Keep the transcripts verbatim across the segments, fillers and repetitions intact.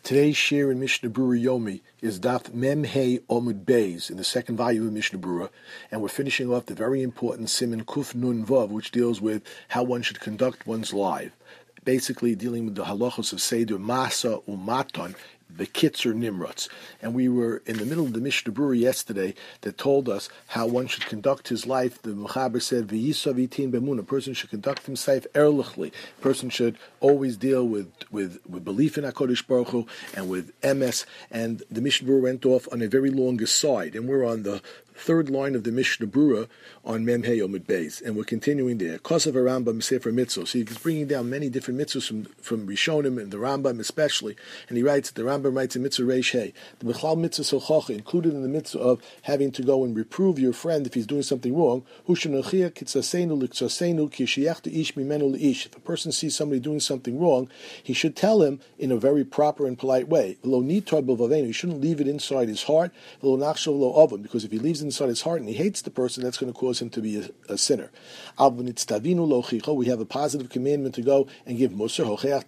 Today's share in Mishnah Berurah Yomi is Daf Mem Hey Omud Beis in the second volume of Mishnah Berurah, and we're finishing off the very important Siman Kuf Nun Vav, which deals with how one should conduct one's life, basically dealing with the halachos of Seder Masa Umaton, the Kitzer Nimrutz. And we were in the middle of the Mishnah Berurah yesterday that told us how one should conduct his life. The Mechaber said, V'yisav yitin bemun, a person should conduct himself erlichly. A person should always deal with, with, with belief in HaKadosh Baruch Hu and with M S. And the Mishnah Berurah went off on a very long aside, and we're on the third line of the Mishnah Berurah on Mem Hey Omid Beis, and we're continuing there. Kosav Rambam Sefer Mitzvos. So he's bringing down many different mitzvahs from from Rishonim and the Rambam especially, and he writes. The Rambam writes in Mitzvah Reish Hey, the Bechlal Mitzvah Sochacha, included in the mitzvah of having to go and reprove your friend if he's doing something wrong. If a person sees somebody doing something wrong, he should tell him in a very proper and polite way. He shouldn't leave it inside his heart, because if he leaves it inside his heart and he hates the person, that's going to cause him to be a, a sinner. We have a positive commandment to go and give Musar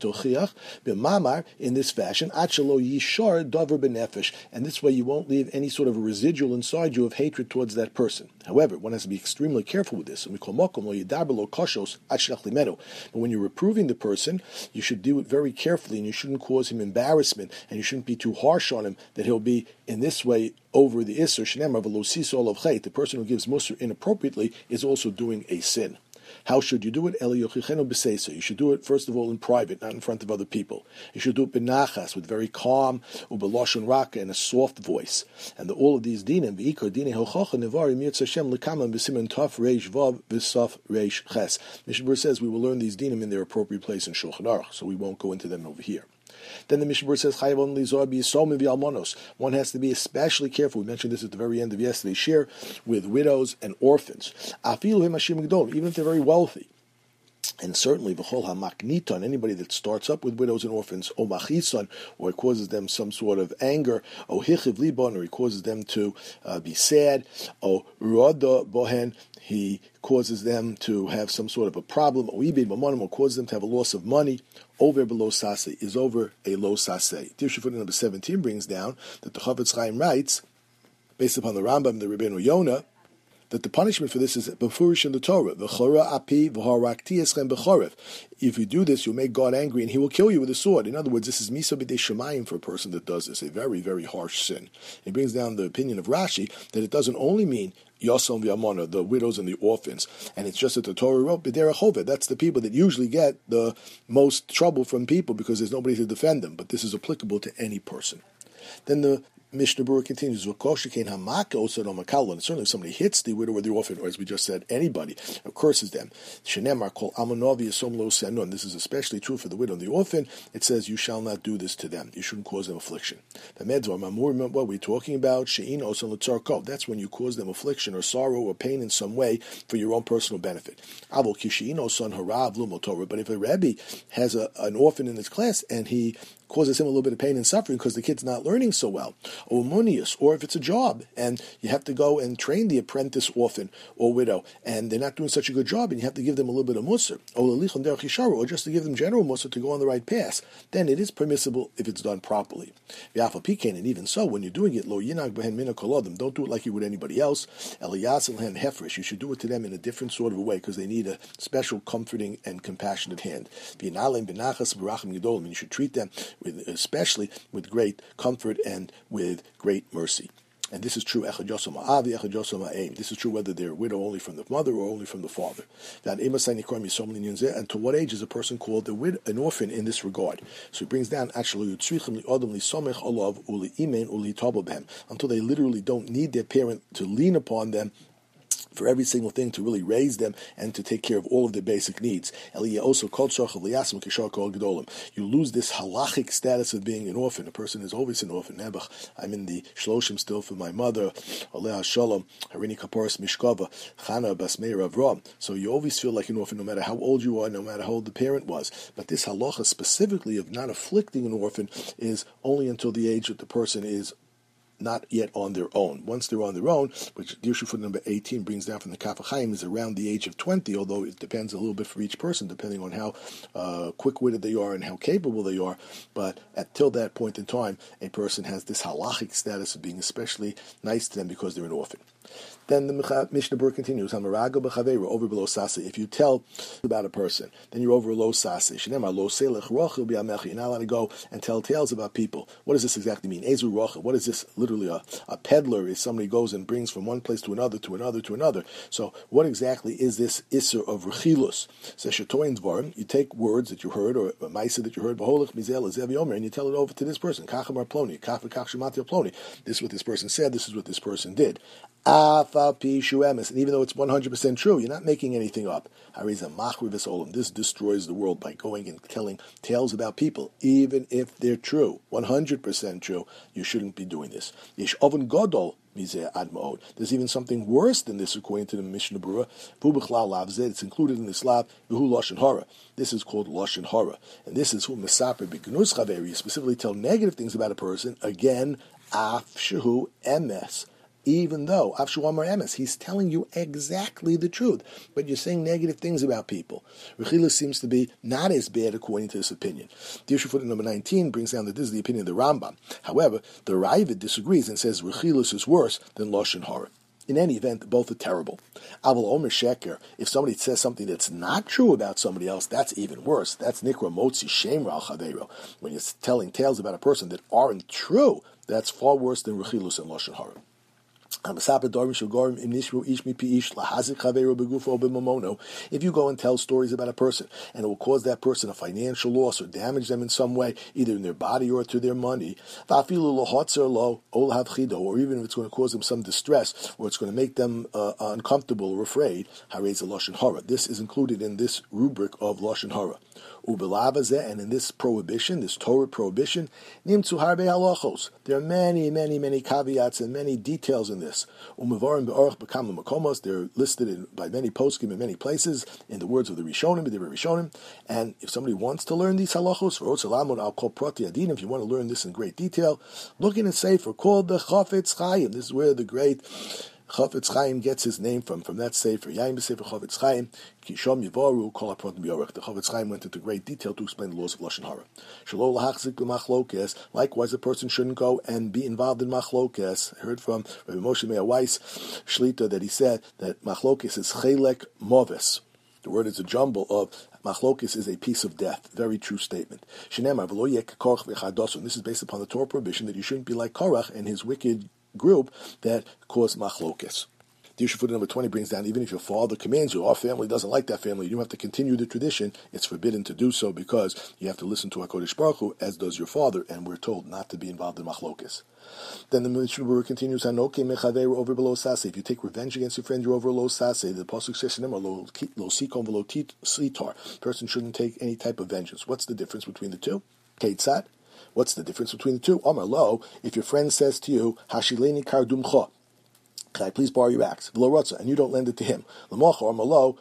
in this fashion, and this way you won't leave any sort of a residual inside you of hatred towards that person. However, one has to be extremely careful with this. But when you're reproving the person, you should do it very carefully, and you shouldn't cause him embarrassment, and you shouldn't be too harsh on him that he'll be in this way over the Isser. The person who gives Musar inappropriately is also doing a sin. How should you do it? You should do it, first of all, in private, not in front of other people. You should do it benachas, with very calm, ubelashon raka, and a soft voice. And the, all of these dinim, v'ikar dinei hochacha nevarim yirtz Hashem l'kamam b'siman taf reish vav v'saf reish ches. Mishnah Berurah says we will learn these dinim in their appropriate place in Shulchan Aruch, so we won't go into them over here. Then the Mishnah Berurah says, Chayavon lizor b'yisom v'almonos. One has to be especially careful. We mentioned this at the very end of yesterday's share with widows and orphans. Afilu him hashim gdol, even if they're very wealthy. And certainly, v'chol hamakniton, anybody that starts up with widows and orphans, o machison, or it causes them some sort of anger, o hichiv libon, or he causes them to uh, be sad, o roda bohen, he causes them to have some sort of a problem, o ibid mamonim, or causes them to have a loss of money. Over below sase is over a low sase. Tirshu number seventeen brings down that the Chavetz Chaim writes, based upon the Rambam and the Rebbeinu Yonah, that the punishment for this is befurish in the Torah. V'chora api v'harakti eschem b'chorev. If you do this, you'll make God angry, and He will kill you with a sword. In other words, this is misa b'dei shemayim for a person that does this, a very, very harsh sin. He brings down the opinion of Rashi that it doesn't only mean Yosom v'Amona, the widows and the orphans, and it's just that the Torah wrote b'derech hoved. That's the people that usually get the most trouble from people because there's nobody to defend them. But this is applicable to any person. Then the Mishnah Berurah continues, and certainly if somebody hits the widow or the orphan, or as we just said, anybody, or curses them. This is especially true for the widow and the orphan. It says, you shall not do this to them. You shouldn't cause them affliction. What we're talking about, that's when you cause them affliction or sorrow or pain in some way for your own personal benefit. But if a Rebbe has a, an orphan in his class and he causes him a little bit of pain and suffering because the kid's not learning so well, or monius, or if it's a job and you have to go and train the apprentice orphan or widow and they're not doing such a good job and you have to give them a little bit of musar, or just to give them general musar to go on the right path, then it is permissible if it's done properly. And even so, when you're doing it, don't do it like you would anybody else. You should do it to them in a different sort of a way because they need a special comforting and compassionate hand. You should treat them with, especially with great comfort and with great mercy. And this is true, this is true whether they're a widow only from the mother or only from the father. And to what age is a person called a wid- an orphan in this regard? So he brings down, actually, until they literally don't need their parent to lean upon them for every single thing, to really raise them and to take care of all of their basic needs. You lose this halachic status of being an orphan. A person is always an orphan. I'm in the shloshim still for my mother. So you always feel like an orphan no matter how old you are, no matter how old the parent was. But this halacha specifically of not afflicting an orphan is only until the age that the person is not yet on their own. Once they're on their own, which Dirshu foot number eighteen brings down from the Kaf HaChaim, is around the age of twenty, although it depends a little bit for each person, depending on how uh, quick-witted they are and how capable they are. But until that point in time, a person has this halachic status of being especially nice to them because they're an orphan. Then the Mishnah Berurah continues, over below sase. If you tell about a person, then you're over low sase. You're not allowed to go and tell tales about people. What does this exactly mean? Ezu rocha. What is this? Literally, a, a peddler is somebody goes and brings from one place to another, to another, to another. So, what exactly is this isser of rechilus? Says Shetoin Dvarim. You take words that you heard or a ma'isa that you heard, and you tell it over to this person. Kachamar ploni, kach v'kach shemati ploni. This is what this person said. This is what this person did. And even though it's one hundred percent true, you're not making anything up. This destroys the world by going and telling tales about people, even if they're true, one hundred percent true. You shouldn't be doing this. There's even something worse than this, according to the Mishnah Berurah. It's included in this lav. This is called lashon hara, and this is who mesaper b'gnus chaveri. You specifically tell negative things about a person. Again, af shehu emes. Even though, Avshuamar Emes, he's telling you exactly the truth, but you're saying negative things about people. Rechilus seems to be not as bad according to this opinion. Dirshu foot number nineteen brings down that this is the opinion of the Rambam. However, the Ravid disagrees and says Rechilus is worse than Lashon Hara. In any event, both are terrible. Aval Omer Sheker, if somebody says something that's not true about somebody else, that's even worse. That's Nikra Motzi Shem Ral Chaveiro. When you're telling tales about a person that aren't true, that's far worse than Rechilus and Lashon Hara. If you go and tell stories about a person and it will cause that person a financial loss or damage them in some way, either in their body or to their money, or even if it's going to cause them some distress or it's going to make them uh, uncomfortable or afraid, this is included in this rubric of Lashon Hara. And in this prohibition, this Torah prohibition, there are many, many, many caveats and many details in this. They're listed in, by many poskim in many places, in the words of the Rishonim, the Rishonim. And if somebody wants to learn these halachos, if you want to learn this in great detail, look in a sefer called the Chafetz Chaim. This is where the great Chafetz Chaim gets his name from, from that sefer. Yaim b'sefer Chafetz Chaim, Kishom Yivaru, Kol HaProtim B'Yorech. The Chafetz Chaim went into great detail to explain the laws of Lashon Hara. Shelo lahachzik b'machlokes. Likewise, a person shouldn't go and be involved in machlokes. I heard from Rabbi Moshe Meir Weiss Shlita that he said that machlokes is chelek moves. The word is a jumble of machlokes is a piece of death. Very true statement. Shenemar v'lo yek korach v'chadosun. This is based upon the Torah prohibition that you shouldn't be like Korach and his wicked group that caused machlokes. The issue for number twenty brings down, even if your father commands you, our family doesn't like that family, you have to continue the tradition, it's forbidden to do so because you have to listen to HaKadosh Baruch Hu, as does your father, and we're told not to be involved in machlokes. Then the Mishnah Berurah continues, over below sase. If you take revenge against your friend, you're over below sase. The pasuk says, lo sikon v'lo sitar. Person shouldn't take any type of vengeance. What's the difference between the two? Keitzad. What's the difference between the two? Omar lo, if your friend says to you, Hashileni kardumcha, can I please borrow your axe? V'lo rotza, and you don't lend it to him. L'mocha, Omar lo,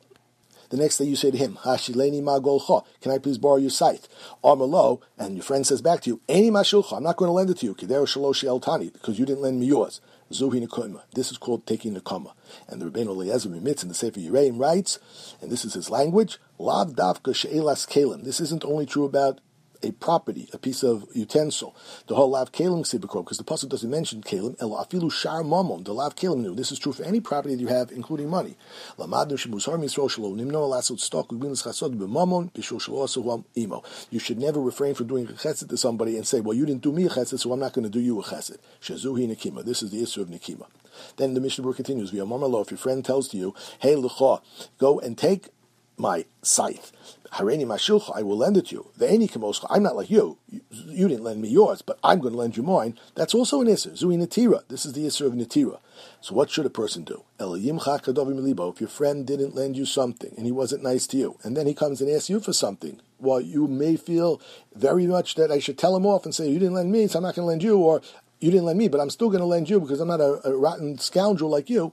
the next day you say to him, Hashileni ma golcha, can I please borrow your scythe? Omar lo, and your friend says back to you, Eini ma shulcha, I'm not going to lend it to you, Kedero shaloshi eltani, because you didn't lend me yours. Zuhi nekoma. This is called taking nekoma. And the Rebbeinu Eliezer Mimitz in the Sefer Yereim writes, and this is his language, Lav davka she'elas kelim. This isn't only true about a property, a piece of utensil. The whole lav kalim sibikro, because the pasuk doesn't mention kalim, el afilu shar mamon, the lav kalim nu. This is true for any property that you have, including money. Lamadnu shemuzhar misro shelo nimno alasot stok u'gbinas chasod b'mamon b'shul shelo asu imo. You should never refrain from doing a chesed to somebody and say, well, you didn't do me a chesed, so I'm not going to do you a chesed. Shezuhi nekima. This is the issue of nekima. Then the Mishnah Berurah continues, v'yamar lo, if your friend tells to you, hey l'cha, go and take my scythe. Hareni mashilcha, I will lend it to you. Ve'eni kamoscha, I'm not like you. you. You didn't lend me yours, but I'm going to lend you mine. That's also an isser. Zui netira. This is the isser of netira. So what should a person do? If your friend didn't lend you something and he wasn't nice to you, and then he comes and asks you for something, well, you may feel very much that I should tell him off and say, you didn't lend me, so I'm not going to lend you, or you didn't lend me, but I'm still going to lend you because I'm not a, a rotten scoundrel like you.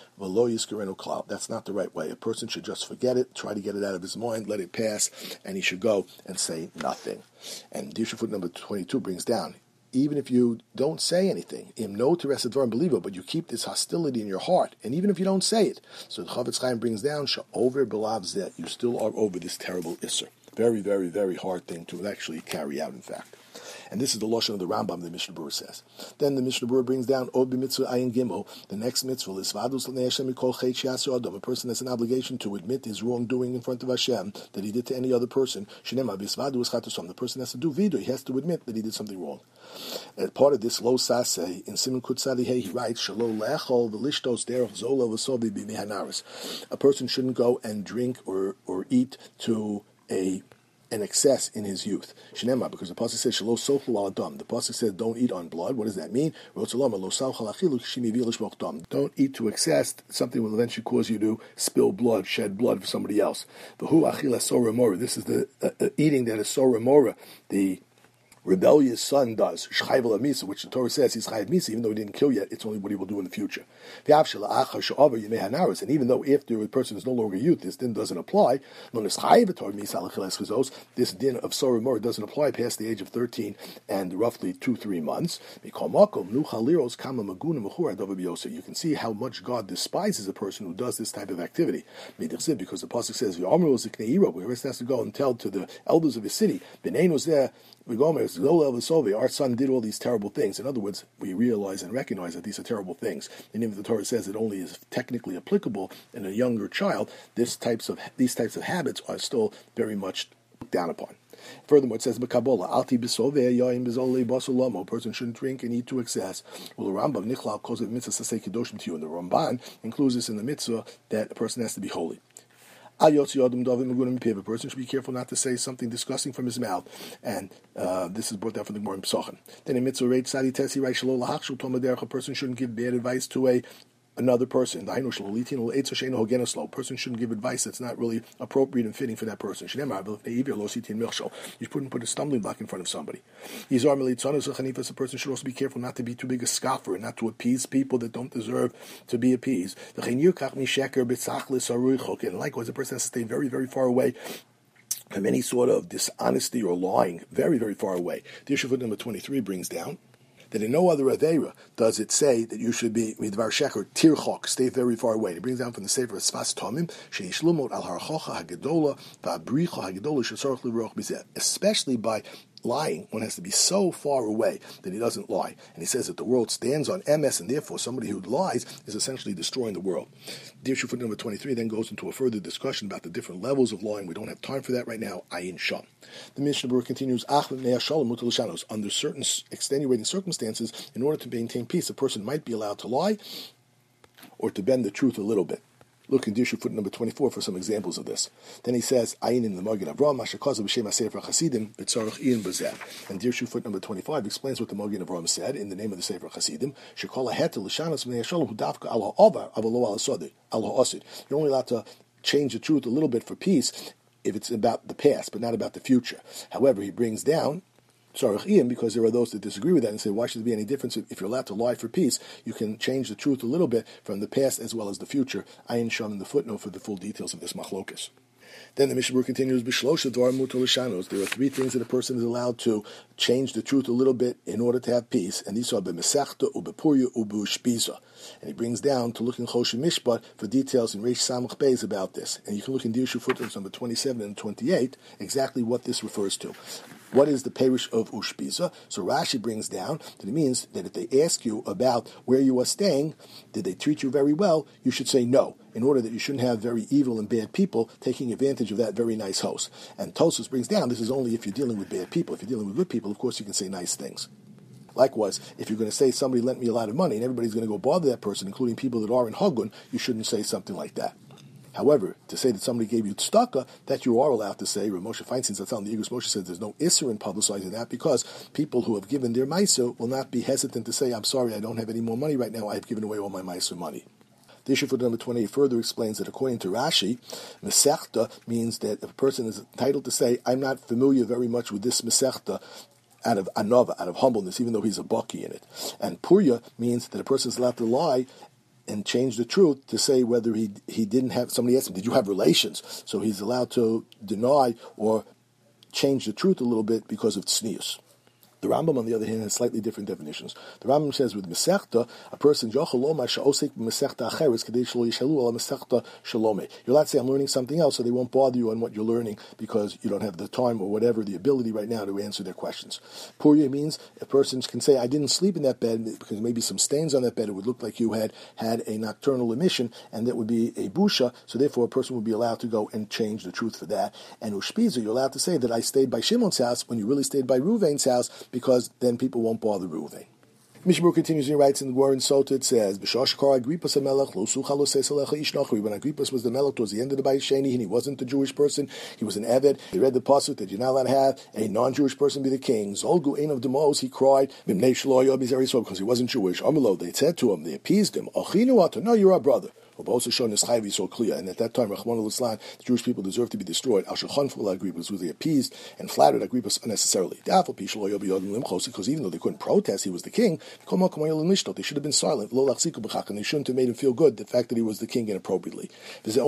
That's not the right way. A person should just forget it, try to get it out of his mind, let it pass, and he should go and say nothing. And Dirshu foot number twenty-two brings down, even if you don't say anything, im no to rest unbeliever, but you keep this hostility in your heart, and even if you don't say it, so the Chavetz Chaim brings down, over belav zeh, you still are over this terrible isser. Very, very, very hard thing to actually carry out, in fact. And this is the lashon of the Rambam, the Mishnah Berurah says. Then the Mishnah Berurah brings down Od b'mitzvah ayin gimel. The next mitzvah is vadus l'nei Hashem mikol chet she'asu adam. A person has an obligation to admit his wrongdoing in front of Hashem that he did to any other person. Shenema b'svadu es chatusam. The person has to do vidu. He has to admit that he did something wrong. As part of this, lo saseh in Simon Kutzadi Hey, he writes shalo lechol v'lishtos derech zola v'sovi b'mehanaris. A person shouldn't go and drink or or eat to a an excess in his youth. Shenema, because the pasuk says shelo sochlu al adam. The pasuk says don't eat on blood. What does that mean? Don't eat to excess. Something will eventually cause you to spill blood, shed blood for somebody else. This is the uh, uh, eating that is soremora, the rebellious son does, Shchayvel Misa, which the Torah says he's Chayav Misa, even though he didn't kill yet, it's only what he will do in the future. And even though after a person is no longer youth, this din doesn't apply, this din of Sorah doesn't apply past the age of thirteen and roughly two, three months. You can see how much God despises a person who does this type of activity. Because the Pasuk says, whoever has to go and tell to the elders of his city, our son did all these terrible things. In other words, we realize and recognize that these are terrible things. And even if the Torah says it only is technically applicable in a younger child, this types of these types of habits are still very much looked down upon. Furthermore, it says, "Alti a person shouldn't drink and eat to excess." Well, the Rambam Nichlal calls it mitzvah sasei kedoshim to you, and the Ramban includes this in the mitzvah that a person has to be holy. A person should be careful not to say something disgusting from his mouth, and uh, this is brought down from the Gemara in Pesachim. Then in mitzvah rate sadi tesi right shelo lahachshul tomaderech, a person shouldn't give bad advice to a another person. A person shouldn't give advice that's not really appropriate and fitting for that person. You shouldn't put a stumbling block in front of somebody. A person should also be careful not to be too big a scoffer and not to appease people that don't deserve to be appeased. And likewise, a person has to stay very, very far away from any sort of dishonesty or lying, very, very far away. The issue number twenty-three brings down that in no other Aveira does it say that you should be midvar sheker tirchok, stay very far away. It brings down from the Sefer Sfas Tomim sheishlumot al harchocha hagedola va'abricha hagedola shesorach liroch bizeh. Especially by lying, one has to be so far away that he doesn't lie. And he says that the world stands on M S, and therefore somebody who lies is essentially destroying the world. The issue for number twenty-three then goes into a further discussion about the different levels of lying. We don't have time for that right now. Ayin Sham. The Mishnah Berurah continues, under certain extenuating circumstances, in order to maintain peace, a person might be allowed to lie or to bend the truth a little bit. Look in Dirshu foot number twenty-four for some examples of this. Then he says, Ayin in the Magen Avraham, Mashakaza b'shem HaSefer HaChasidim, B'tzarech Ian B'zeh. And Dirshu foot number twenty-five explains what the Magen Avraham said in the name of the Sefer HaChasidim, Shekol HaHetel L'shanas B'nei HaShalom Hu Davka Al HaOvar Avalo Al HaSodeh, Al HaOsid. You're only allowed to change the truth a little bit for peace if it's about the past, but not about the future. However, he brings down Tzarech Ian, because there are those that disagree with that and say, why should there be any difference if you're allowed to lie for peace? You can change the truth a little bit from the past as well as the future. Ayin Sham in the footnote for the full details of this machlokas. Then the Mishnah Berurah continues, B'shlosha dvar mutar l'shanos. There are three things that a person is allowed to change the truth a little bit in order to have peace, and these are b'mesechta, u'b'purya, u'b'ushpiza. And he brings down to look in Choshen Mishpat for details in Reish Samach Beis about this. And you can look in Dirshu footnotes number twenty-seven and twenty-eight exactly what this refers to. What is the parish of Ushpiza? So Rashi brings down that it means that if they ask you about where you are staying, did they treat you very well, you should say no, in order that you shouldn't have very evil and bad people taking advantage of that very nice house. And Tosfos brings down, this is only if you're dealing with bad people. If you're dealing with good people, of course you can say nice things. Likewise, if you're going to say somebody lent me a lot of money and everybody's going to go bother that person, including people that are in Hagun, you shouldn't say something like that. However, to say that somebody gave you tzedakah, that you are allowed to say, Rav Moshe Feinstein Zatzal the Igros Moshe says there's no isser in publicizing that, because people who have given their meiser will not be hesitant to say, I'm sorry, I don't have any more money right now, I have given away all my meiser money. The issue for number twenty-eight further explains that according to Rashi, Mesechta means that a person is entitled to say, I'm not familiar very much with this Mesechta, out of anova, out of humbleness, even though he's a baki in it. And Purya means that a person is allowed to lie and change the truth to say whether he he didn't have, somebody asked him, did you have relations? So he's allowed to deny or change the truth a little bit because of tznius. The Rambam, on the other hand, has slightly different definitions. The Rambam says with Masechta, a person you're allowed to say, I'm learning something else, so they won't bother you on what you're learning because you don't have the time or whatever, the ability right now to answer their questions. Purya means a person can say, I didn't sleep in that bed because maybe some stains on that bed, it would look like you had had a nocturnal emission, and that would be a busha, so therefore a person would be allowed to go and change the truth for that. And Ushpiza, you're allowed to say that I stayed by Shimon's house when you really stayed by Ruvain's house, because then people won't bother Reuven. Mishnah continues and writes in the Gemara in Sota, it says, When Agrippas was the melech towards the end of the Bayis Sheni, and he wasn't a Jewish person, he was an Eved, he read the pasuk that you're not allowed to have a non-Jewish person be the king. Zolgu ein of Demos, he cried, because he wasn't Jewish. Amalo, they said to him, they appeased him, no, you're our brother. Also shown as Chayvi so clear, and at that time, Rachmana litzlan, the Jewish people deserved to be destroyed. Al Shulchan for Agrippas, who they appeased and flattered Agrippas unnecessarily. Because even though they couldn't protest, he was the king. They should have been silent. And they shouldn't have made him feel good the fact that he was the king inappropriately. And the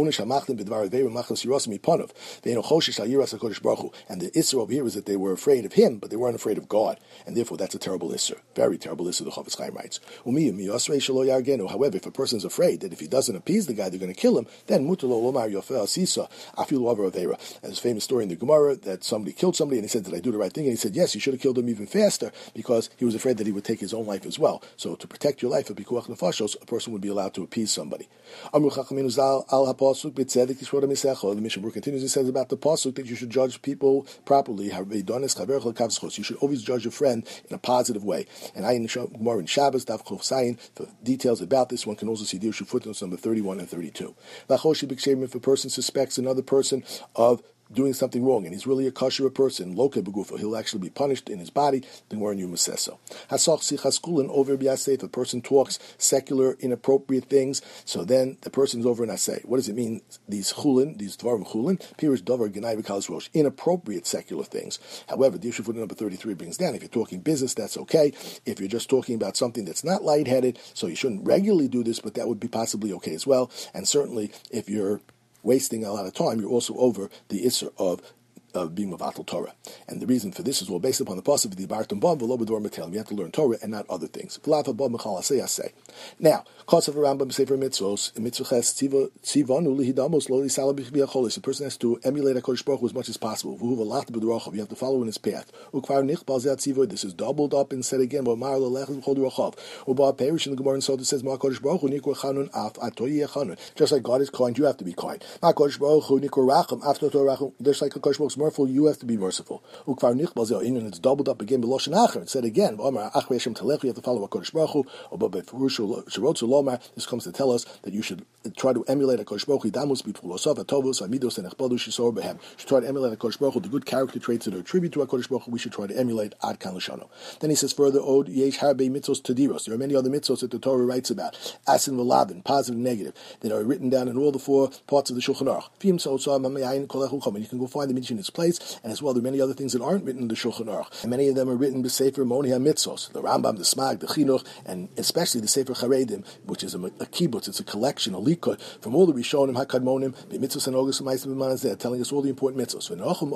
Isser over here is that they were afraid of him, but they weren't afraid of God, and therefore that's a terrible Isser, very terrible Isser. The Chofetz Chaim writes. However, if a person is afraid that if he doesn't appease the guy, they're going to kill him, then mutalo lomar yofeh asisa afilu avar avera. There's a famous story in the Gemara that somebody killed somebody, and he said, did I do the right thing? And he said, yes, you should have killed him even faster, because he was afraid that he would take his own life as well. So to protect your life, a pikuach nefashos, a person would be allowed to appease somebody. The Mishnah continues and says about the pasuk that you should judge people properly. You should always judge a friend in a positive way. And I in Gemara in Shabbos, Daf Chof Zayin, for details about this, one can also see Dirshu footnotes number thirty-one and thirty-two. If a person suspects another person of doing something wrong, and he's really a kosher person, loke begufa, he'll actually be punished in his body. Then we're in Yom Seso. Hasach sichas kulin over b'aseh. If a person talks secular, inappropriate things, so then the person's over in aseh. What does it mean? These chulin, these dvarim chulin, pirish davar genai v'kalas rosh, inappropriate secular things. However, the issue for number thirty-three brings down, if you're talking business, that's okay. If you're just talking about something that's not lightheaded, so you shouldn't regularly do this, but that would be possibly okay as well. And certainly, if you're wasting a lot of time, you're also over the Isser of of being Mavatal Torah. And the reason for this is all based upon the pasuk of the Barton Bob, V'lo B'dor Metel. You have to learn Torah and not other things. Now, Kos of Rambam Sefer Mitzvos, Mitzvches Tzivonu Lihidamos Lo Lisala B'Biacholis. A person has to emulate HaKadosh Baruch Hu as much as possible. V'hu V'lat B'Dorachov. You have to follow in his path. Ukvar Nichbal Zeh Tzivoy. This is doubled up and said again. V'Mar L'Lech L'Chol D'Orachov. Uba Perish in the Gemara and Sod it says, Ma HaKadosh Baruch Hu Nikor Chanun Af Atoyi Echanun. Just like God is kind, you have to be kind. Ma HaKadosh Baruch Hu Nikor Racham Af Atoyi Racham. Just like HaKadosh Baruch Hu is merciful, you have to be merciful. Ukvar Nichbal Zeh in, and it's doubled up again. B'Loshen Acher. It said again, V'Amar Achre Hashem Telech. You have to follow HaKadosh Baruch Hu. Uba Befurushu Shirotzu Lomar. This comes to tell us that you should try to emulate a Kodesh Baruch Hu, Damus, B'Tfulosov, Atovos, Amidos, and Echbadu, Shisor, Behem. You should try to emulate a Kodesh Baruch Hu, the good character traits that are attributed to a Kodesh Baruch Hu, we should try to emulate Ad Kan L'Shano. Then he says further, Od Yesh Harbe Mitzvos Tadiros. There are many other mitzvos that the Torah writes about, Asin V'Lavin, positive and negative, that are written down in all the four parts of the Shulchan Aruch. Fim Sosa, Mamayayin, Kolechul Chom, and you can go find them each in its place, and as well there are many other things that aren't written in the Shulchan Aruch, and many of them are written B'Sefer Moniha Mitzvos, the Rambam, the Smag, the Chinuch, and especially the Sefer Charedim, which is a, a kibbutz, it's a collection, a likot, from all the Rishonim, HaKadmonim, the mitzvos and August and Ma'asim B'Manazeh, telling us all the important mitzvos.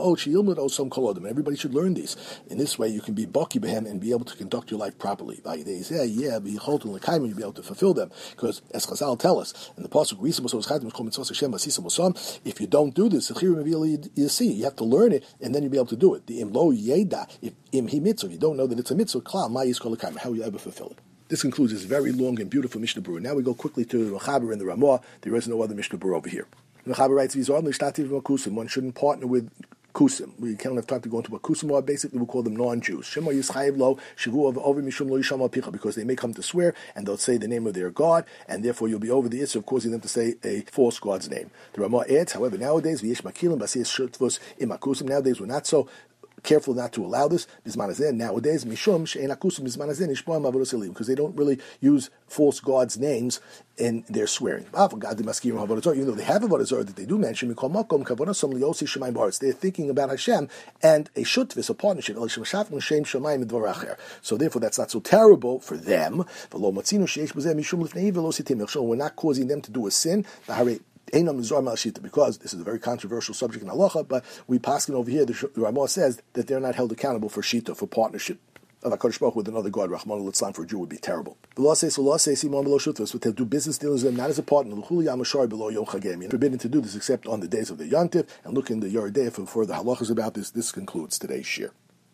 And everybody should learn these. In this way, you can be baki behem and be able to conduct your life properly. By days, yeah, yeah, be holton l'kaim, you'll be able to fulfill them. Because as Chazal tell us, in the pasuk, if you don't do this, you see, you have to learn it, and then you'll be able to do it. The imlo yeda, if im hi mitzvah, if you don't know that it's a mitzvah, klal ma yizkol l'kaim, how will you ever fulfill it? This concludes this very long and beautiful Mishnah Berurah. Now we go quickly to the Mechaber and the Ramah. There is no other Mishnah Berurah over here. The Mechaber writes, one shouldn't partner with Kusim. We can't have time to go into what Kusim are. Basically, we call them non-Jews. Shema Yischayev Lo, Shavu of Over Mishum Lo Yisham Al-Picha, because they may come to swear, and they'll say the name of their God, and therefore you'll be over the issue of causing them to say a false God's name. The Ramah adds, however, nowadays, V'yesh Makilim, Basiyas Shutvos Ima Kusim, nowadays we're not so careful not to allow this. Nowadays, Mishum She'en Akusim Bizmanazeh Nishpoim Avodos Elim, because they don't really use false gods' names in their swearing. Even though they have Avodah Zarah that they do mention, they're thinking about Hashem and a shutvis, a partnership. So therefore, that's not so terrible for them. We're not causing them to do a sin. Because this is a very controversial subject in halacha, but we paskin over here, the Ramah says that they're not held accountable for shita, for partnership. of HaKadosh Baruch Hu with another God, Rahman al-Islam, for a Jew would be terrible. But to do business dealings with them, not as a partner, forbidden to do this except on the days of the Yontif, and look in the Yoreh De'ah for further halachas about this. This concludes today's shir.